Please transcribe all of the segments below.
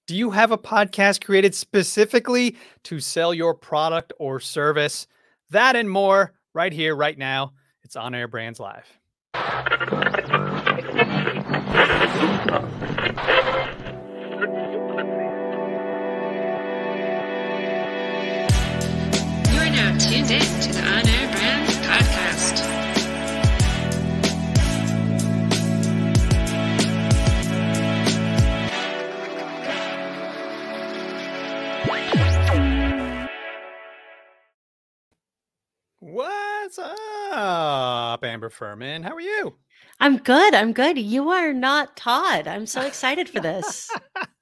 Do you have a podcast created specifically to sell your product or service? That and more right here, right now. It's On Air Brands Live. You are now tuned in to the On Air Brands podcast. What's up, Amber Furman? How are you? I'm good. I'm good. You are not Todd. I'm so excited for this.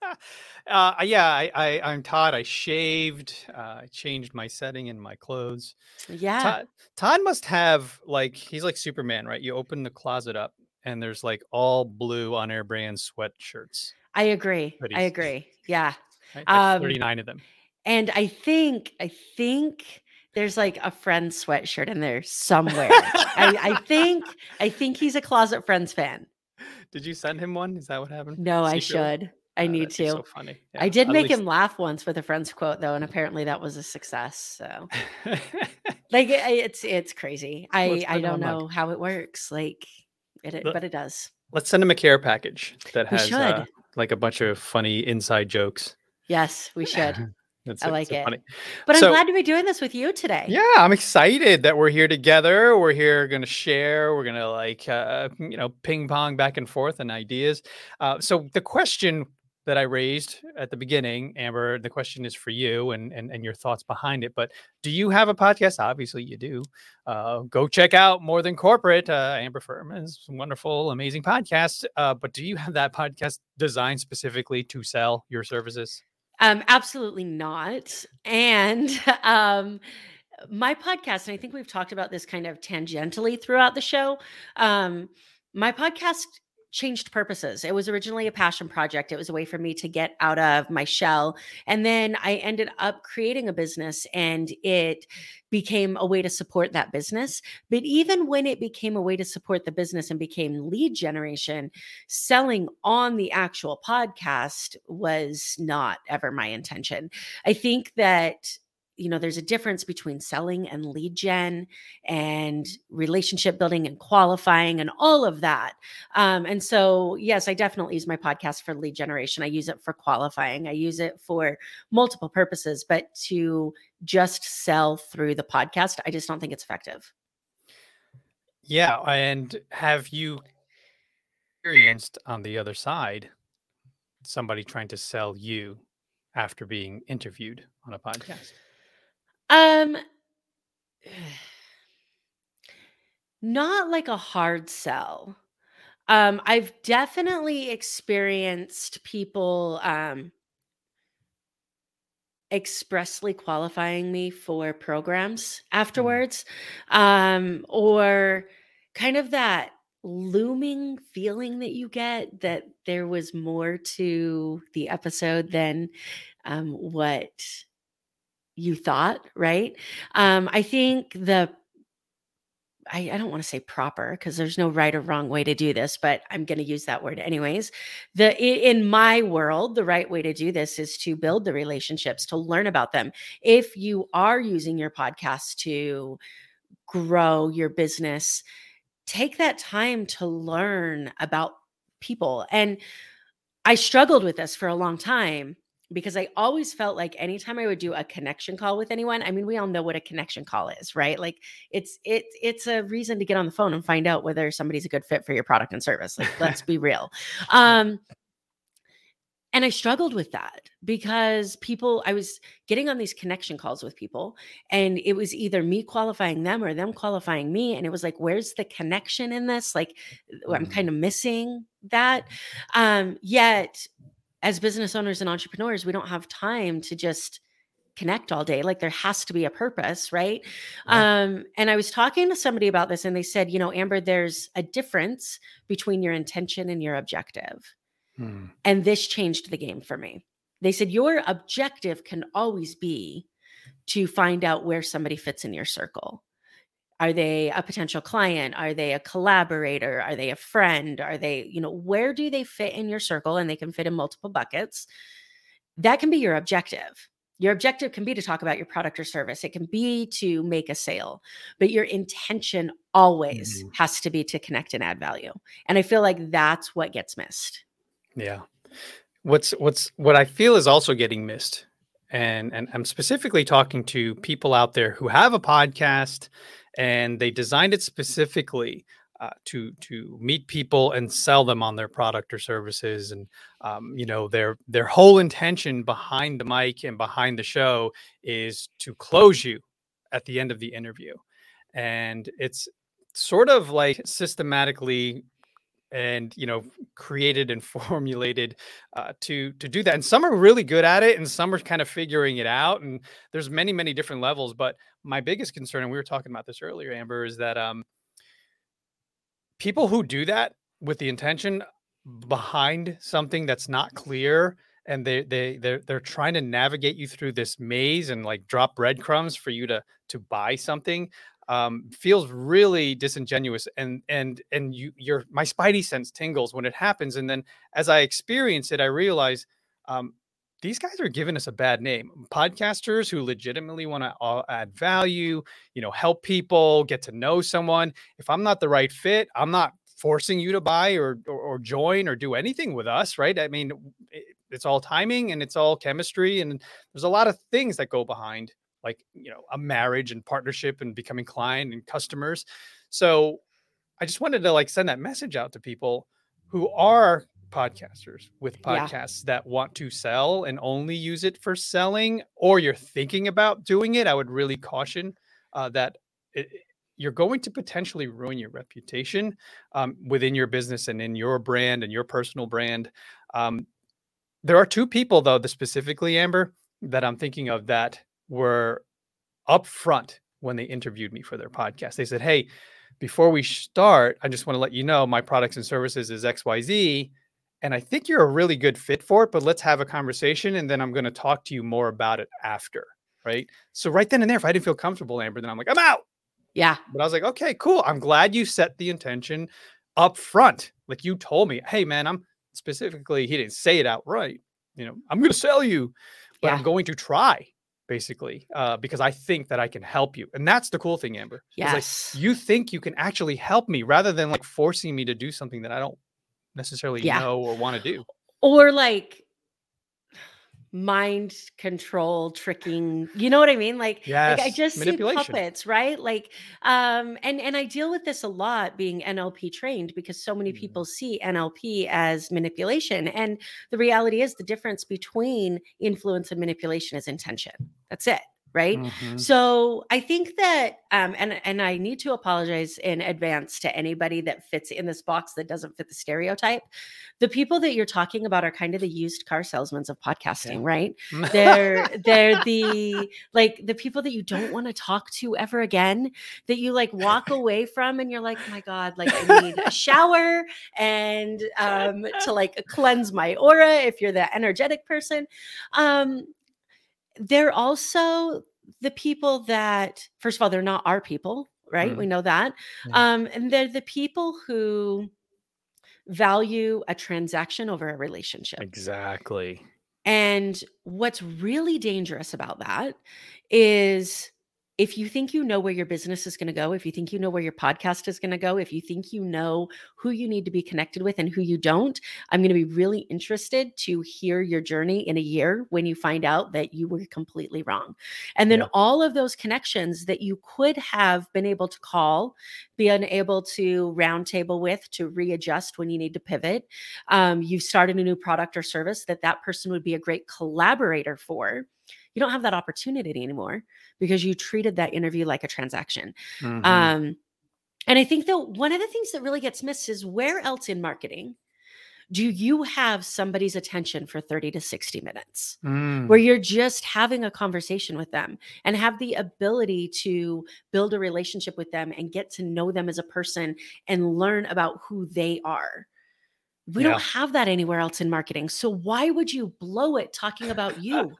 I'm Todd. I shaved. I changed my setting in my clothes. Yeah, Todd must have he's like Superman, right? You open the closet up and there's like all blue On Air Brands sweatshirts. I agree. Hoodies. I agree. Yeah. Right? Like 39 of them. And I think there's like a Friends sweatshirt in there somewhere. I think he's a Closet Friends fan. Did you send him one? Is that what happened? No, I Secretly? should. I need That'd be to. so funny. Yeah, I did at make least- him laugh once with a Friends quote though, and apparently that was a success. So like it's crazy. Let's put I it on don't mug. know how it works. Like but it does. Let's send him a care package that We has should. like a bunch of funny inside jokes. Yes, we should. I like so it. funny. But I'm So- glad to be doing this with you today. Yeah, I'm excited that we're here together. We're here going to share. We're going to ping pong back and forth and ideas. So the question that I raised at the beginning, Amber, the question is for you and your thoughts behind it. But do you have a podcast? Obviously you do. Go check out More Than Corporate. Amber Furman's wonderful, amazing podcast. But do you have that podcast designed specifically to sell your services? Absolutely not. And my podcast, and I think we've talked about this kind of tangentially throughout the show. My podcast changed purposes. It was originally a passion project. It was a way for me to get out of my shell. And then I ended up creating a business and it became a way to support that business. But even when it became a way to support the business and became lead generation, selling on the actual podcast was not ever my intention. I think that there's a difference between selling and lead gen and relationship building and qualifying and all of that. And so, yes, I definitely use my podcast for lead generation. I use it for qualifying. I use it for multiple purposes, but to just sell through the podcast, I just don't think it's effective. Yeah. And have you experienced on the other side somebody trying to sell you after being interviewed on a podcast? Not like a hard sell. I've definitely experienced people expressly qualifying me for programs afterwards, or kind of that looming feeling that you get that there was more to the episode than what you thought, right? I think I don't want to say proper because there's no right or wrong way to do this, but I'm going to use that word anyways. In my world, the right way to do this is to build the relationships, to learn about them. If you are using your podcast to grow your business, take that time to learn about people. And I struggled with this for a long time because I always felt like anytime I would do a connection call with anyone, I mean, we all know what a connection call is, right? Like it's a reason to get on the phone and find out whether somebody's a good fit for your product and service. Like, let's be real. And I struggled with that because I was getting on these connection calls with people and it was either me qualifying them or them qualifying me. And it was like, where's the connection in this? Like, I'm kind of missing that. Yet as business owners and entrepreneurs, we don't have time to just connect all day. Like there has to be a purpose, right? Yeah. And I was talking to somebody about this and they said, Amber, there's a difference between your intention and your objective. And this changed the game for me. They said, your objective can always be to find out where somebody fits in your circle. Are they a potential client? Are they a collaborator? Are they a friend? Are they, where do they fit in your circle? And they can fit in multiple buckets. that can be your objective. Your objective can be to talk about your product or service. It can be to make a sale, but your intention always has to be to connect and add value. And I feel like that's what gets missed. Yeah. What I feel is also getting missed, and I'm specifically talking to people out there who have a podcast and they designed it specifically to meet people and sell them on their product or services, and their whole intention behind the mic and behind the show is to close you at the end of the interview, and it's sort of like systematically and created and formulated to do that. And some are really good at it and some are kind of figuring it out, and there's many different levels. But my biggest concern, and we were talking about this earlier, Amber, is that people who do that with the intention behind something that's not clear, and they're trying to navigate you through this maze and like drop breadcrumbs for you to buy something, feels really disingenuous, and my spidey sense tingles when it happens. And then as I experience it, I realize these guys are giving us a bad name. Podcasters who legitimately want to add value, help people get to know someone. If I'm not the right fit, I'm not forcing you to buy or join or do anything with us, right? I mean, it's all timing and it's all chemistry, and there's a lot of things that go behind, like, a marriage and partnership and becoming client and customers. So I just wanted to like send that message out to people who are podcasters with podcasts that want to sell and only use it for selling, or you're thinking about doing it. I would really caution that you're going to potentially ruin your reputation within your business and in your brand and your personal brand. There are two people, though, specifically, Amber, that I'm thinking of that were upfront when they interviewed me for their podcast. They said, "Hey, before we start, I just want to let you know my products and services is XYZ, and I think you're a really good fit for it, but let's have a conversation, and then I'm going to talk to you more about it after." Right? So right then and there, if I didn't feel comfortable, Amber, then I'm like, I'm out. Yeah. But I was like, okay, cool. I'm glad you set the intention up front. Like you told me, hey man, he didn't say it outright. I'm going to sell you, but I'm going to try, basically, because I think that I can help you. And that's the cool thing, Amber. Yes. Like, you think you can actually help me rather than like forcing me to do something that I don't necessarily know or want to do. Or like mind control tricking, you know what I mean? Like I just see puppets, right? Like and I deal with this a lot being NLP trained, because so many people see NLP as manipulation, and the reality is the difference between influence and manipulation is intention. That's it. Right. So I think that, and I need to apologize in advance to anybody that fits in this box that doesn't fit the stereotype. The people that you're talking about are kind of the used car salesmen of podcasting, right? They're the people that you don't want to talk to ever again, that you like walk away from and you're like, oh my God, like I need a shower and to like cleanse my aura if you're that energetic person. They're also the people that, first of all, they're not our people, right? We know that. And they're the people who value a transaction over a relationship. Exactly. And what's really dangerous about that is, if you think you know where your business is going to go, if you think you know where your podcast is going to go, if you think you know who you need to be connected with and who you don't, I'm going to be really interested to hear your journey in a year when you find out that you were completely wrong. And then all of those connections that you could have been able to call, been able to roundtable with, to readjust when you need to pivot. You've started a new product or service that person would be a great collaborator for. You don't have that opportunity anymore because you treated that interview like a transaction. And I think that one of the things that really gets missed is, where else in marketing do you have somebody's attention for 30 to 60 minutes where you're just having a conversation with them and have the ability to build a relationship with them and get to know them as a person and learn about who they are? We don't have that anywhere else in marketing. So why would you blow it talking about you?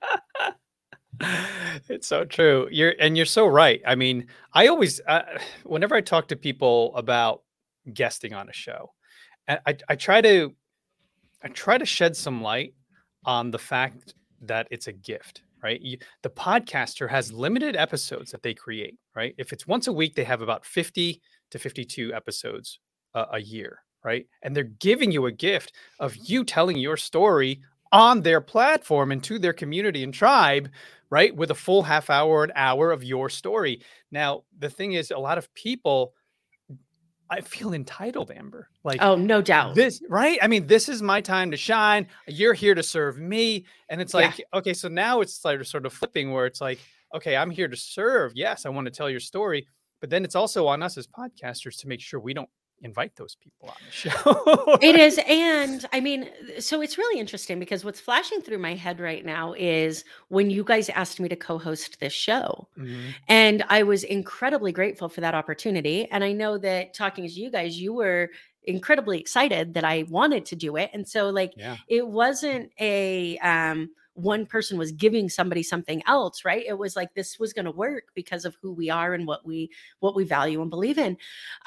It's so true. You're so right. I mean, I always, whenever I talk to people about guesting on a show, I try to shed some light on the fact that it's a gift, right? The podcaster has limited episodes that they create, right? If it's once a week, they have about 50 to 52 episodes a year, right? And they're giving you a gift of you telling your story on their platform and to their community and tribe, right? With a full half hour or an hour of your story. Now, the thing is, a lot of people, I feel entitled, Amber. Like, Oh, no doubt. this, right? I mean, this is my time to shine. You're here to serve me. And it's Yeah. like, okay, so now it's like sort of flipping where it's like, okay, I'm here to serve. Yes, I want to tell your story. But then it's also on us as podcasters to make sure we don't invite those people on the show. It is. And I mean, so it's really interesting because what's flashing through my head right now is when you guys asked me to co-host this show. Mhm. And I was incredibly grateful for that opportunity. And I know that talking to you guys, you were incredibly excited that I wanted to do it. And so like Yeah. it wasn't a one person was giving somebody something else, right? It was like this was going to work because of who we are and what we value and believe in.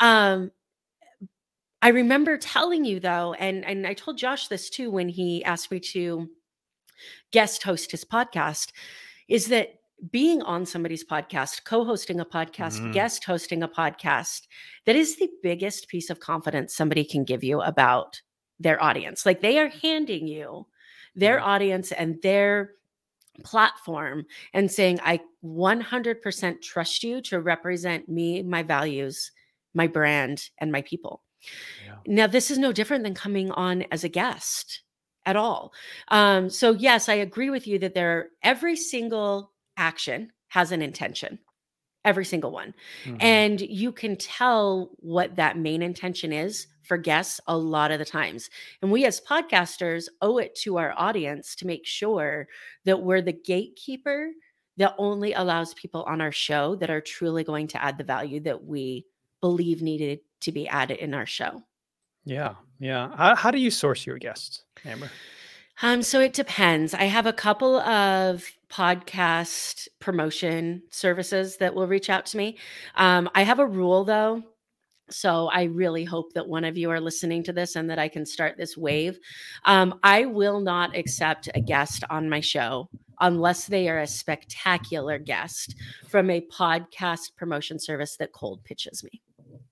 I remember telling you though, and I told Josh this too when he asked me to guest host his podcast, is that being on somebody's podcast, co-hosting a podcast, Mhm. guest hosting a podcast, that is the biggest piece of confidence somebody can give you about their audience. Like they are handing you their Yeah. audience and their platform and saying, I 100% trust you to represent me, my values, my brand, and my people. Yeah. Now, this is no different than coming on as a guest at all. So yes, I agree with you that every single action has an intention, every single one. Mhm. And you can tell what that main intention is for guests a lot of the times. And we as podcasters owe it to our audience to make sure that we're the gatekeeper that only allows people on our show that are truly going to add the value that we believe needed to be added in our show. Yeah. Yeah. How do you source your guests, Amber? So it depends. I have a couple of podcast promotion services that will reach out to me. I have a rule though. So I really hope that one of you are listening to this and that I can start this wave. I will not accept a guest on my show unless they are a spectacular guest from a podcast promotion service that cold pitches me.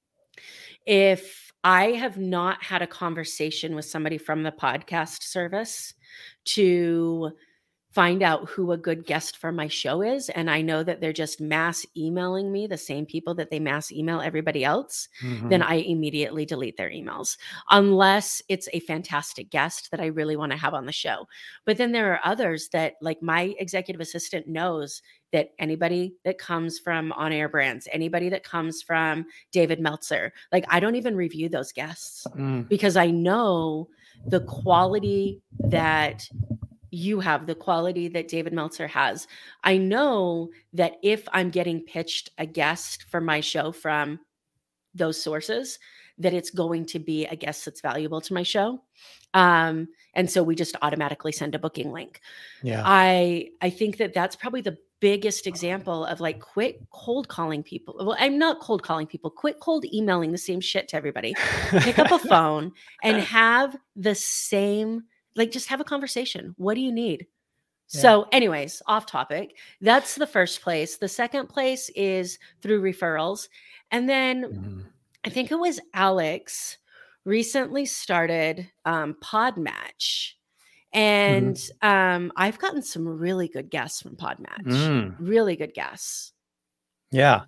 If I have not had a conversation with somebody from the podcast service to find out who a good guest for my show is, and I know that they're just mass emailing me, the same people that they mass email everybody else, then I immediately delete their emails, unless it's a fantastic guest that I really want to have on the show. But then there are others that, like my executive assistant knows that anybody that comes from On Air Brands, anybody that comes from David Meltzer, like I don't even review those guests because I know the quality that you have, the quality that David Meltzer has. I know that if I'm getting pitched a guest for my show from those sources, that it's going to be a guest that's valuable to my show. And so we just automatically send a booking link. Yeah. I think that that's probably the biggest example of like quit cold calling people. Well, I'm not cold calling people, quit cold emailing the same shit to everybody. Pick up a phone and have the same, like just have a conversation. What do you need? Yeah. So anyways, off topic. That's the first place. The second place is through referrals. And then I think it was Alex recently started Podmatch. And I've gotten some really good guests from Podmatch. Really good guests. Yeah.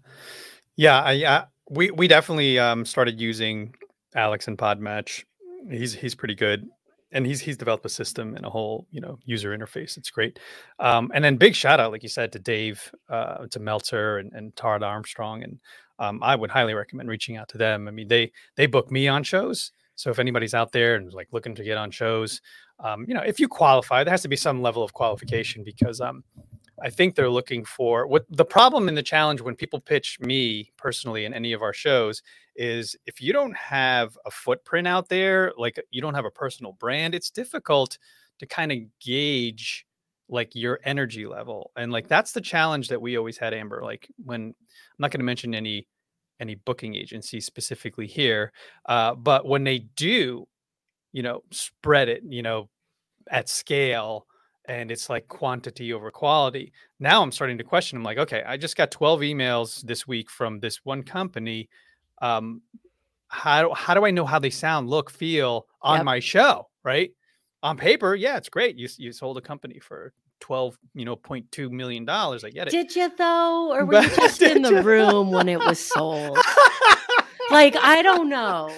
Yeah. We definitely started using Alex and Podmatch. He's pretty good. And he's developed a system and a whole, user interface. It's great. And then big shout out, like you said, to Dave, to Meltzer and Todd Armstrong. And I would highly recommend reaching out to them. I mean, they book me on shows. So if anybody's out there and like looking to get on shows, if you qualify, there has to be some level of qualification because I think they're looking for what the problem and the challenge when people pitch me personally in any of our shows is if you don't have a footprint out there, like you don't have a personal brand, it's difficult to kind of gauge like your energy level. And like, that's the challenge that we always had, Amber, like when I'm not going to mention any booking agency specifically here. But when they do, spread it, at scale and it's like quantity over quality. Now I'm starting to question. I'm like, okay, I just got 12 emails this week from this one company. Um, how do I know how they sound, look, feel on Yep. my show? Right? On paper, yeah, it's great. You sold a company for 12, $0.2 million. I get it. Did you though? Or were But you just in did the you? room when it was sold? Like, I don't know.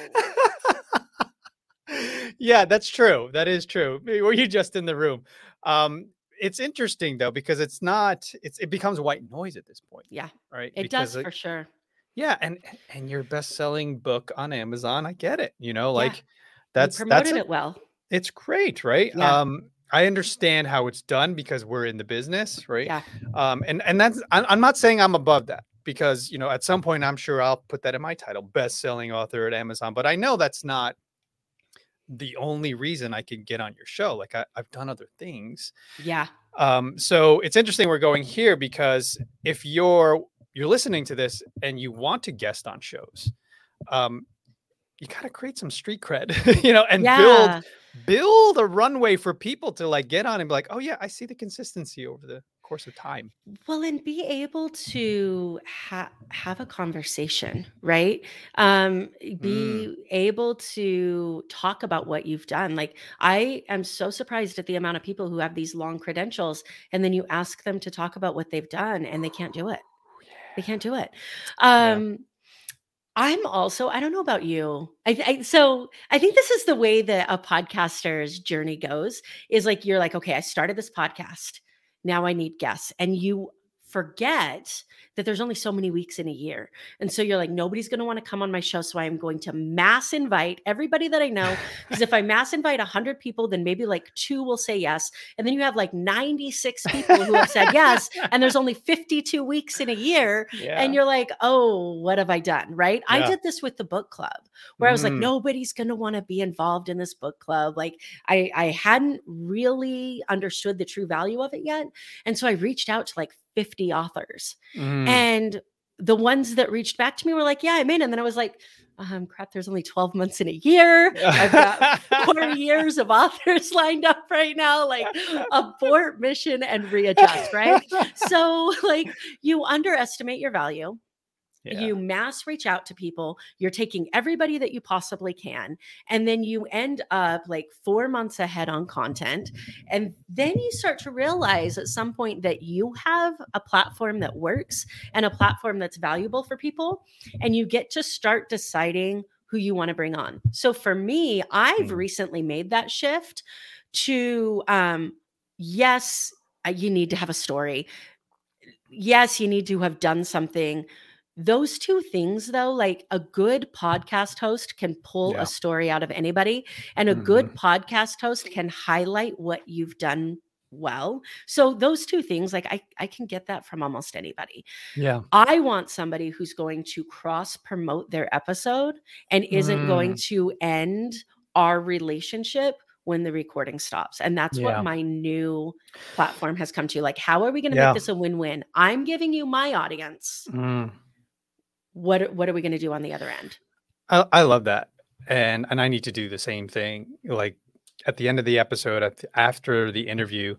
Yeah, that's true. That is true. Were you just in the room? It's interesting though, because it becomes white noise at this point, Yeah, right? it Because does for sure. yeah, and your best-selling book on Amazon, I get it. Yeah, Like you that's promoted a it well. it's great, right? Yeah, I understand how it's done because we're in the business, right? yeah, And that's I'm not saying I'm above that because at some point I'm sure I'll put that in my title, best-selling author at Amazon. But I know that's not the only reason I can get on your show. Like I've done other things. yeah. So it's interesting we're going here because if you're listening to this and you want to guest on shows, um, you got to create some street cred, and build Yeah. build a runway for people to like get on and be like, oh yeah, I see the consistency over the course of time. Well, and be able to have a conversation, right? Mm, Be able to talk about what you've done. Like, I am so surprised at the amount of people who have these long credentials, and then you ask them to talk about what they've done, and they can't do it. They can't do it. yeah. Um, I'm also, I don't know about you. So I think this is the way that a podcaster's journey goes is like, you're like, okay, I started this podcast. Now I need guests. And you forget that there's only so many weeks in a year. And so you're like, nobody's going to want to come on my show. So I am going to mass invite everybody that I know. Because if I mass invite 100 people, then maybe like 2 will say yes. And then you have like 96 people who have said yes. And there's only 52 weeks in a year. Yeah. And you're like, oh, what have I done? Right. I Yeah. did this with the book club where I was like, Mm. nobody's going to want to be involved in this book club. Like I hadn't really understood the true value of it yet. And so I reached out to like 50 authors. Mm. And the ones that reached back to me were like, yeah, I'm in. And then I was like, crap, there's only 12 months in a year. I've got 4 years of authors lined up right now. Like, abort mission and readjust, right? So like, you underestimate your value. Yeah. You mass reach out to people. You're taking everybody that you possibly can. And then you end up like 4 months ahead on content. And then you start to realize at some point that you have a platform that works and a platform that's valuable for people. And you get to start deciding who you want to bring on. So for me, I've recently made that shift to, yes, you need to have a story. Yes, you need to have done something. Those 2 things, though, like a good podcast host can pull Yeah. a story out of anybody, and a good podcast host can highlight what you've done well. So those 2 things, like I can get that from almost anybody. Yeah. I want somebody who's going to cross promote their episode and isn't going to end our relationship when the recording stops. And that's Yeah. what my new platform has come to. Like, how are we going to Yeah. make this a win-win? I'm giving you my audience. What are we going to do on the other end? I love that. And I need to do the same thing. Like at the end of the episode, after the interview,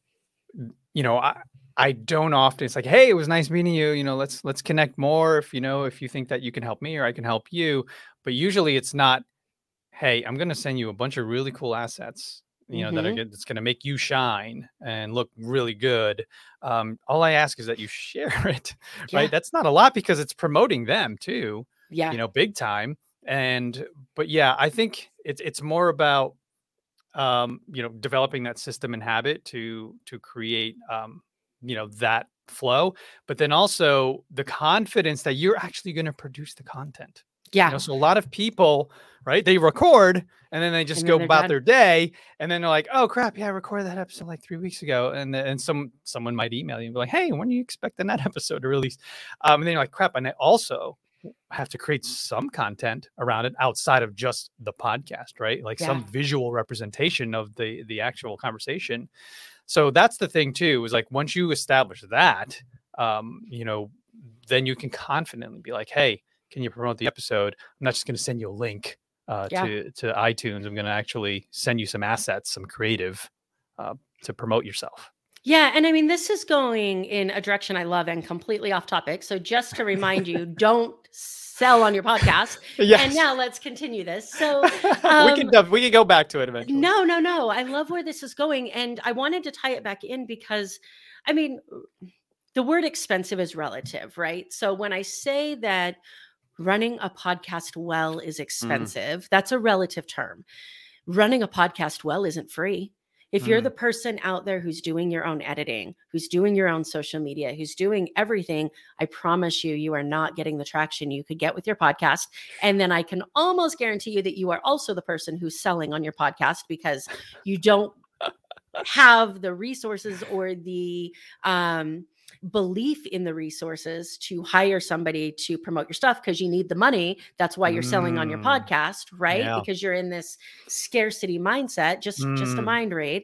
I don't often, it's like, hey, it was nice meeting you. Let's connect more if you think that you can help me or I can help you. But usually it's not, hey, I'm going to send you a bunch of really cool assets, that's going to make you shine and look really good. All I ask is that you share it, Yeah. right? That's not a lot because it's promoting them too, Yeah. big time. But yeah, I think it's more about, developing that system and habit to create, that flow, but then also the confidence that you're actually going to produce the content. Yeah. So a lot of people, right, they record and then they just And go then they're about done. their day and then they're like, oh crap, yeah, I recorded that episode like 3 weeks ago. And someone might email you and be like, hey, when are you expecting that episode to release? And then you're like, crap. And I also have to create some content around it outside of just the podcast, right? Like some visual representation of the actual conversation. So that's the thing too, is like, once you establish that, then you can confidently be like, hey, can you promote the episode? I'm not just going to send you a link to iTunes. I'm going to actually send you some assets, some creative to promote yourself. Yeah. And I mean, this is going in a direction I love and completely off topic. So just to remind you, don't sell on your podcast. Yes. And now let's continue this. So we can go back to it eventually. No. I love where this is going. And I wanted to tie it back in because, I mean, the word expensive is relative, right? So when I say that running a podcast well is expensive, that's a relative term. Running a podcast well isn't free. If you're the person out there who's doing your own editing, who's doing your own social media, who's doing everything, I promise you are not getting the traction you could get with your podcast. And then I can almost guarantee you that you are also the person who's selling on your podcast because you don't have the resources or the belief in the resources to hire somebody to promote your stuff because you need the money. That's why you're selling on your podcast, right? Yeah. Because you're in this scarcity mindset, just a mind read.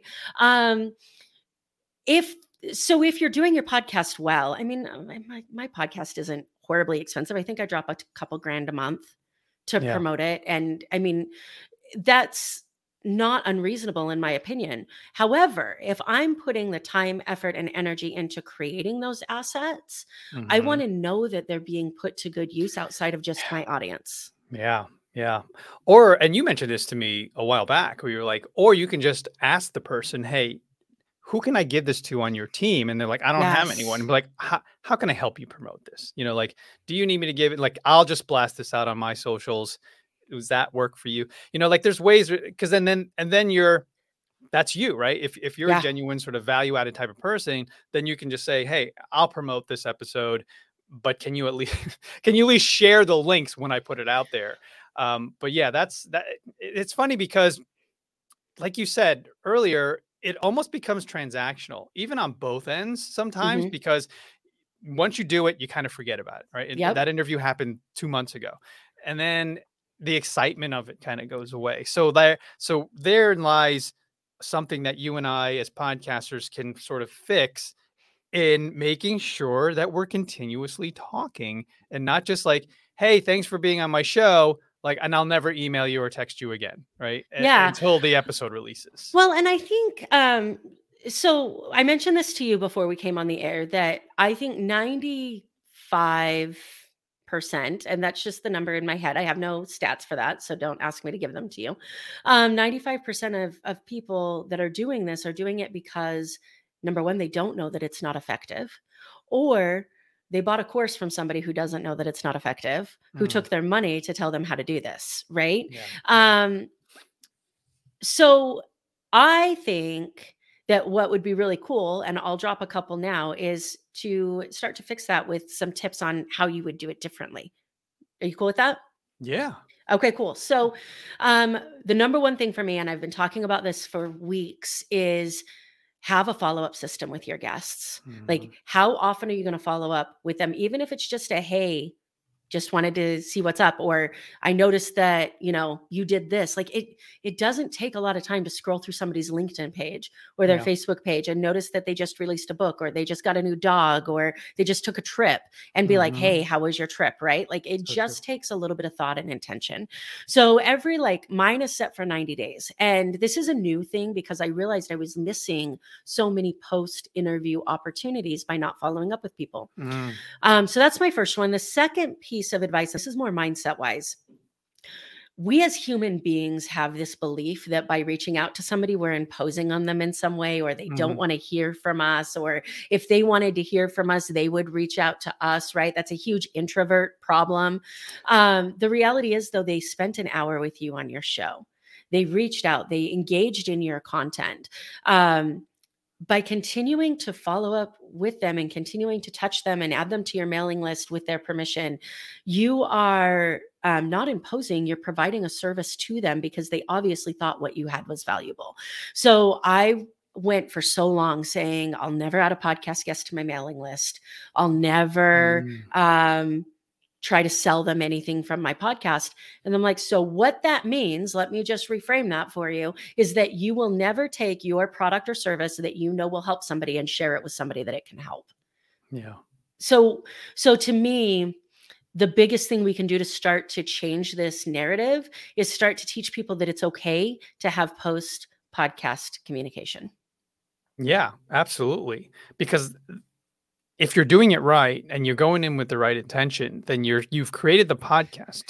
If you're doing your podcast well, I mean, my podcast isn't horribly expensive. I think I drop a couple grand a month to promote it. And I mean, that's not unreasonable in my opinion. However, if I'm putting the time, effort, and energy into creating those assets, I want to know that they're being put to good use outside of just my audience. Yeah. And you mentioned this to me a while back where you're like, or you can just ask the person, hey, who can I give this to on your team? And they're like, I don't have anyone. And be like, how can I help you promote this? You know, like, do you need me to give it? Like, I'll just blast this out on my socials. Does that work for you? You know, like there's ways because then that's you, right? If you're a genuine sort of value added type of person, then you can just say, hey, I'll promote this episode, but can you at least share the links when I put it out there? But yeah, that's that. It's funny because like you said earlier, it almost becomes transactional, even on both ends sometimes, because once you do it, you kind of forget about it, right? That interview happened 2 months ago. And then the excitement of it kind of goes away. So therein lies something that you and I as podcasters can sort of fix in making sure that we're continuously talking and not just like, hey, thanks for being on my show. Like, and I'll never email you or text you again. Right. Until the episode releases. Well, and I think, so I mentioned this to you before we came on the air that I think 95%, and that's just the number in my head. I have no stats for that, so don't ask me to give them to you. 95% of people that are doing this are doing it because, number one, they don't know that it's not effective, or they bought a course from somebody who doesn't know that it's not effective, who took their money to tell them how to do this, right? So I think that what would be really cool, and I'll drop a couple now, is to start to fix that with some tips on how you would do it differently. Are you cool with that? Yeah. Okay, cool. So the number one thing for me, and I've been talking about this for weeks, is have a follow-up system with your guests. Like, how often are you going to follow up with them? Even if it's just a, hey, just wanted to see what's up, or I noticed that, you did this. Like it doesn't take a lot of time to scroll through somebody's LinkedIn page or their Facebook page and notice that they just released a book, or they just got a new dog, or they just took a trip, and be like, hey, how was your trip? Right? Like it just takes a little bit of thought and intention. So mine is set for 90 days. And this is a new thing because I realized I was missing so many post-interview opportunities by not following up with people. So that's my first one. The second piece of advice, this is more mindset wise. We as human beings have this belief that by reaching out to somebody, we're imposing on them in some way, or they don't want to hear from us, or if they wanted to hear from us, they would reach out to us, right? That's a huge introvert problem. The reality is, though, they spent an hour with you on your show. They reached out, they engaged in your content. By continuing to follow up with them and continuing to touch them and add them to your mailing list with their permission, you are not imposing, you're providing a service to them because they obviously thought what you had was valuable. So I went for so long saying, I'll never add a podcast guest to my mailing list. I'll never try to sell them anything from my podcast. And I'm like, so what that means, let me just reframe that for you, is that you will never take your product or service that will help somebody and share it with somebody that it can help. Yeah. So to me, the biggest thing we can do to start to change this narrative is start to teach people that it's okay to have post-podcast communication. Yeah, absolutely. Because if you're doing it right and you're going in with the right intention, then you've created the podcast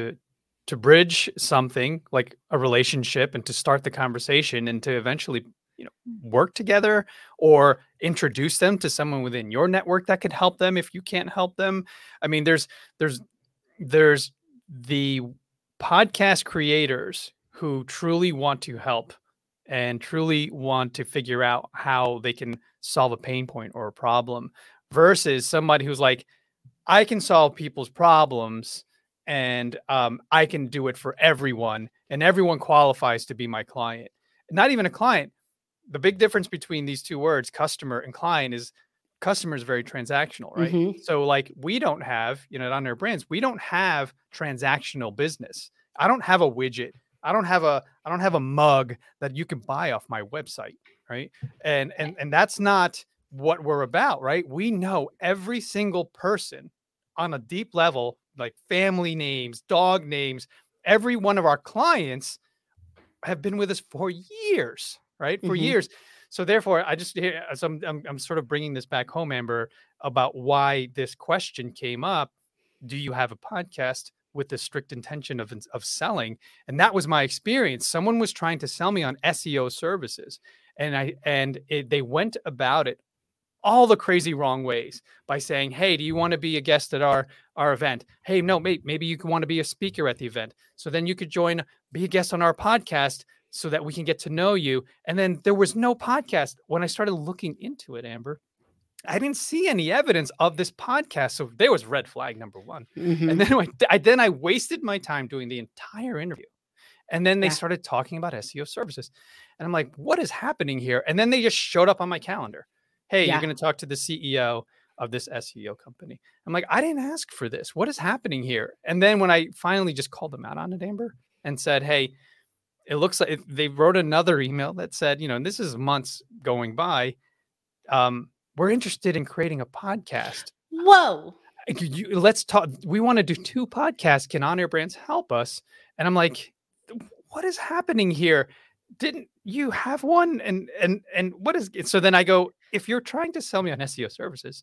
to bridge something like a relationship and to start the conversation and to eventually, work together or introduce them to someone within your network that could help them if you can't help them. I mean, there's there's the podcast creators who truly want to help and truly want to figure out how they can solve a pain point or a problem versus somebody who's like, I can solve people's problems and I can do it for everyone and everyone qualifies to be my client. Not even a client. The big difference between these two words, customer and client, is customer is very transactional, right? Hmm. So like we don't have, at On Air Brands, we don't have transactional business. I don't have a widget. I don't have a mug that you can buy off my website, right? And that's not what we're about, right? We know every single person on a deep level, like family names, dog names. Every one of our clients have been with us for years, right? For Hmm. years. So therefore, I'm sort of bringing this back home, Amber, about why this question came up. Do you have a podcast with the strict intention of selling? And that was my experience. Someone was trying to sell me on SEO services, and they went about it all the crazy wrong ways by saying, "Hey, do you want to be a guest at our event? Hey, no, maybe you could want to be a speaker at the event. So then you could be a guest on our podcast so that we can get to know you." And then there was no podcast. When I started looking into it, Amber, I didn't see any evidence of this podcast. So there was red flag number one. And Hmm. then I wasted my time doing the entire interview. And then they Yeah. started talking about SEO services. And I'm like, what is happening here? And then they just showed up on my calendar. Hey, you're Yeah. going to talk to the CEO of this SEO company. I'm like, I didn't ask for this. What is happening here? And then when I finally just called them out on it, Amber, and said, hey, it looks like they wrote another email that said, and this is months going by. We're interested in creating a podcast. Whoa. Let's talk. We want to do 2 podcasts. Can On Air Brands help us? And I'm like, what is happening here? Didn't you have one? And what is it? So then I go, if you're trying to sell me on SEO services,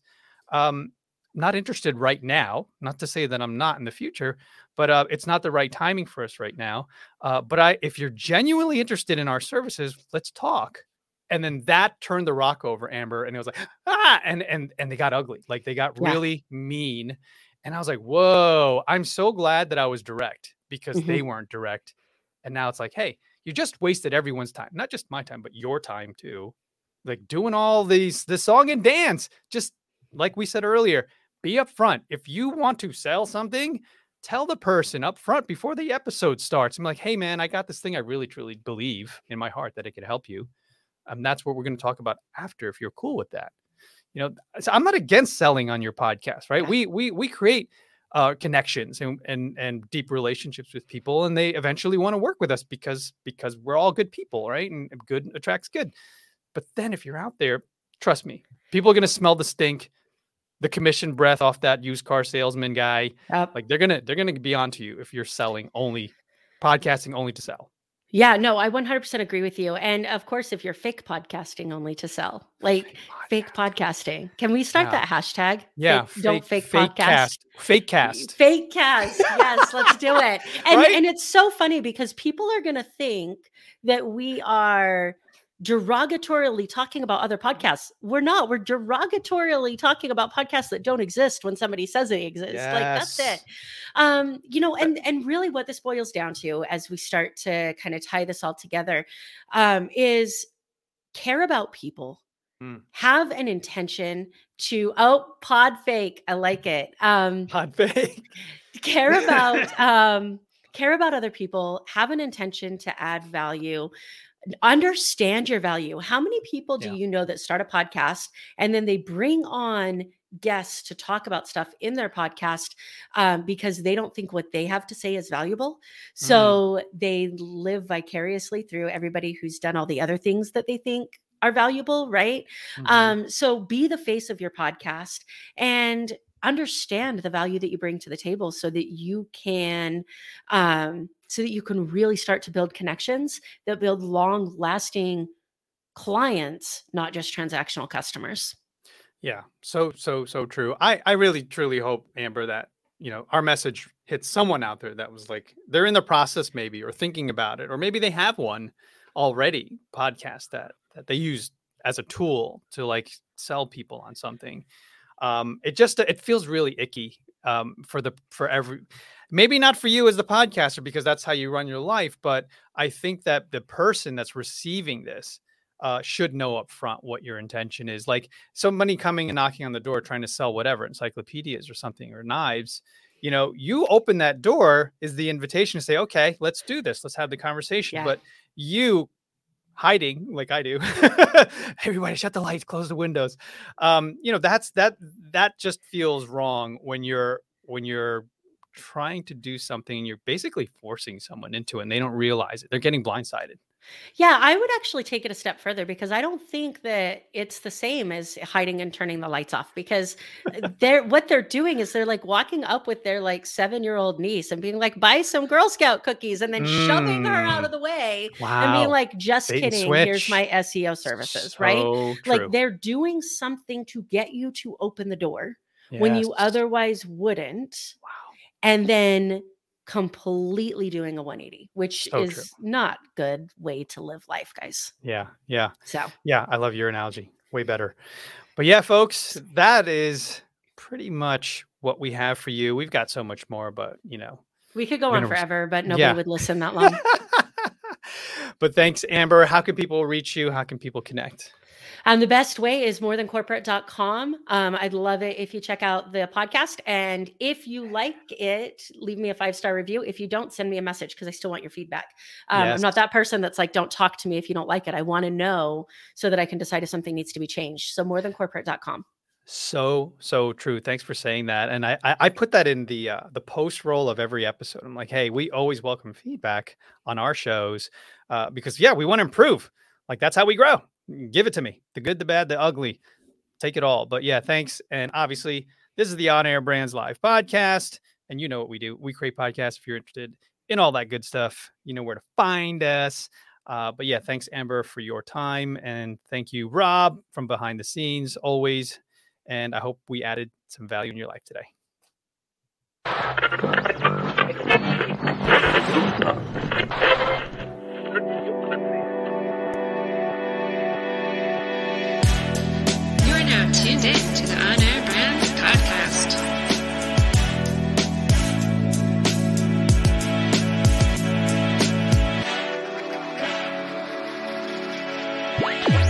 not interested right now. Not to say that I'm not in the future, but it's not the right timing for us right now. But if you're genuinely interested in our services, let's talk. And then that turned the rock over, Amber, and it was like, and they got ugly. Like they got Yeah. really mean. And I was like, whoa, I'm so glad that I was direct because Hmm. they weren't direct. And now it's like, hey, you just wasted everyone's time, not just my time, but your time too. Like doing all this song and dance, just like we said earlier, be upfront. If you want to sell something, tell the person up front before the episode starts. I'm like, hey man, I got this thing I really truly believe in my heart that it could help you. That's what we're going to talk about after, if you're cool with that. So I'm not against selling on your podcast, right? Yeah. We create connections and deep relationships with people, and they eventually want to work with us because we're all good people, right? And good attracts good. But then if you're out there, trust me, people are going to smell the stink, the commission breath off that used car salesman guy. Yep. Like they're gonna be onto you if you're selling only, podcasting only to sell. Yeah, no, I 100% agree with you. And of course, if you're fake podcasting only to sell, like fake podcasting, can we start Yeah. that hashtag? Yeah, Don't fake fake podcast. cast, fake cast. Fake cast. Yes, let's do it. And Right? and it's so funny because people are going to think that we are derogatorily talking about other podcasts. We're not. We're derogatorily talking about podcasts that don't exist when somebody says they exist. Like that's it. And really what this boils down to as we start to kind of tie this all together is care about people. Have an intention to pod fake. I like it. Pod fake. Care about other people, have an intention to add value, understand your value. How many people do you know that start a podcast and then they bring on guests to talk about stuff in their podcast because they don't think what they have to say is valuable? So they live vicariously through everybody who's done all the other things that they think are valuable, right? So be the face of your podcast and understand the value that you bring to the table so that you can really start to build connections that build long lasting clients, not just transactional customers. Yeah. So true. I really truly hope, Amber, that, our message hits someone out there that was like, they're in the process maybe, or thinking about it, or maybe they have one already podcast that they use as a tool to like sell people on something. It feels really icky maybe not for you as the podcaster, because that's how you run your life. But I think that the person that's receiving this should know up front what your intention is. Like somebody coming and knocking on the door trying to sell whatever, encyclopedias or something, or knives, you open that door is the invitation to say, okay, let's do this. Let's have the conversation. Yeah. But you hiding like I do, everybody shut the lights, close the windows. That just feels wrong when you're trying to do something and you're basically forcing someone into it and they don't realize it. They're getting blindsided. Yeah, I would actually take it a step further, because I don't think that it's the same as hiding and turning the lights off, because what they're doing is they're like walking up with their like 7-year-old niece and being like, buy some Girl Scout cookies, and then shoving her out of the way. Wow. And being like, just Bait and kidding, switch. here's my SEO services, So right? true. Like they're doing something to get you to open the door when you Yes. otherwise wouldn't. Wow. And then completely doing a 180, which So is true. not good way to live life, guys. Yeah. So Yeah, I love your analogy. Way better. But yeah, folks, that is pretty much what we have for you. We've got so much more, but we could go on forever, but nobody Yeah. would listen that long. But thanks, Amber. How can people reach you? How can people connect? The best way is morethancorporate.com. I'd love it if you check out the podcast. And if you like it, leave me a 5-star review. If you don't, send me a message, because I still want your feedback. I'm Yes. not that person that's like, don't talk to me if you don't like it. I want to know so that I can decide if something needs to be changed. So morethancorporate.com. So true. Thanks for saying that. And I put that in the post roll of every episode. I'm like, hey, we always welcome feedback on our shows because we want to improve. Like that's how we grow. Give it to me. The good, the bad, the ugly. Take it all. But yeah, thanks. And obviously, this is the On Air Brands Live podcast. And you know what we do. We create podcasts. If you're interested in all that good stuff, you know where to find us. But yeah, thanks, Amber, for your time. And thank you, Rob, from behind the scenes, always. And I hope we added some value in your life today. You are now tuned in to the On Air Brands podcast.